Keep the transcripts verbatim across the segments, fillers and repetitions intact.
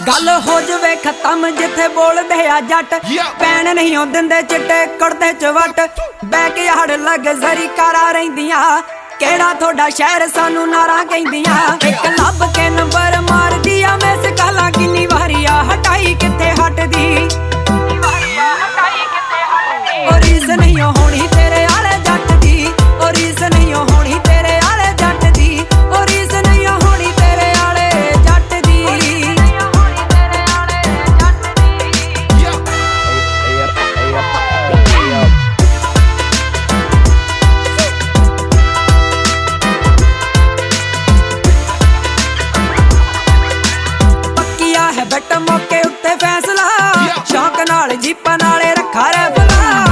गल हो जवे खत्म जिथे बोलदे आ जट पैन नहीं हो दिंदे चिट्टे कड़दे चवट बैकयार्ड लग्जरी कारा रहिंदियां केड़ा थोड़ा शहर सानू नारा कहिंदियां एक लब के नंबर मार दिया मैं सकाला किन्नी वारिया हटाई किथे हटदी और रीस नहीं होनी तेरे आले जट दी और रीस नहीं होनी तेरे आले जट दी और रीस नहीं होनी तेरे आले जट दी पक्किया है बट मौके उत्ते फैसला शौक नाल जीपा नाले रखा रैफला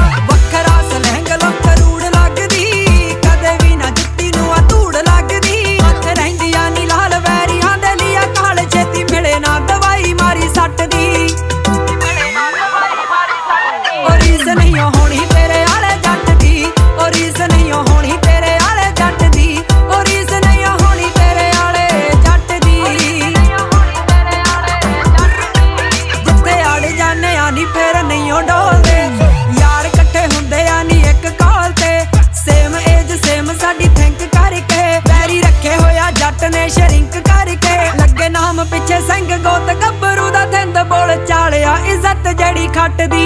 शरिंक करके लगे नाम पिछे संग गोत गब्बरू दा थिंद बोल चालिया इज्जत जड़ी खट दी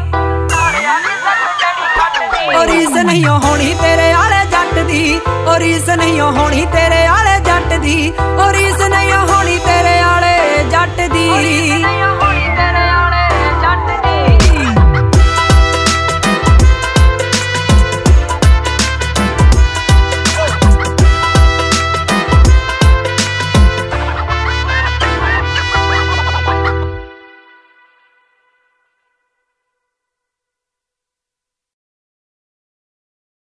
और रीस नहीं होनी तेरे आले जट दी और रीस नहीं होनी तेरे आले जट दी और रीस नहीं होनी तेरे आले जट दी।